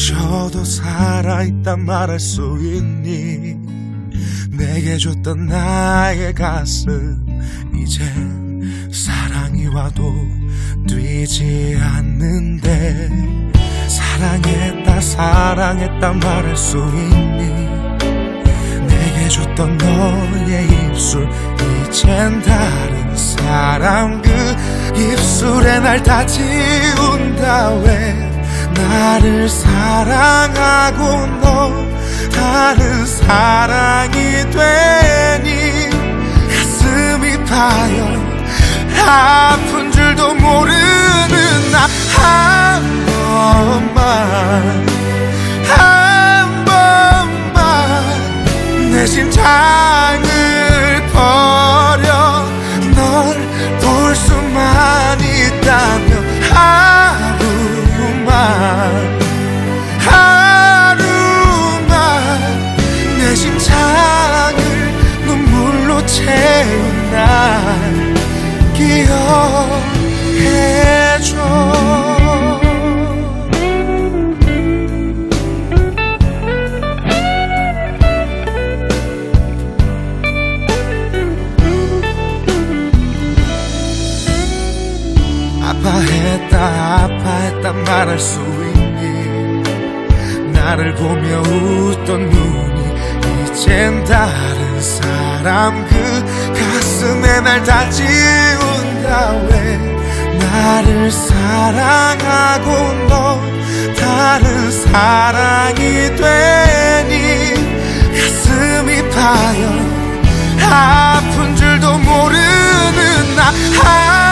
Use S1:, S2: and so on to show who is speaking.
S1: 부셔도 살아있단 말할 수 있니? 내게 줬던 나의 가슴 이젠 사랑이 와도 뛰지 않는데, 사랑했다 사랑했다 말할 수 있니? 내게 줬던 너의 입술 이젠 다른 사람 그 입술에 날 다 지운다. 왜 나를 사랑하고 너 다른 사랑이 되니? 가슴이 파여 아픈 줄도 모르는 나 한 번만 내 심장을 버려 널 볼 수만 있다면 하루만 내 심장을 눈물로 채운 날 기억해줘. 아파했다 말할 수 있니? 나를 보며 웃던 눈이 이젠 다른 사람 그 가슴에 날 다 지운다. 왜 나를 사랑하고 너 다른 사랑이 되니? 가슴이 파여 아픈 줄도 모르는 나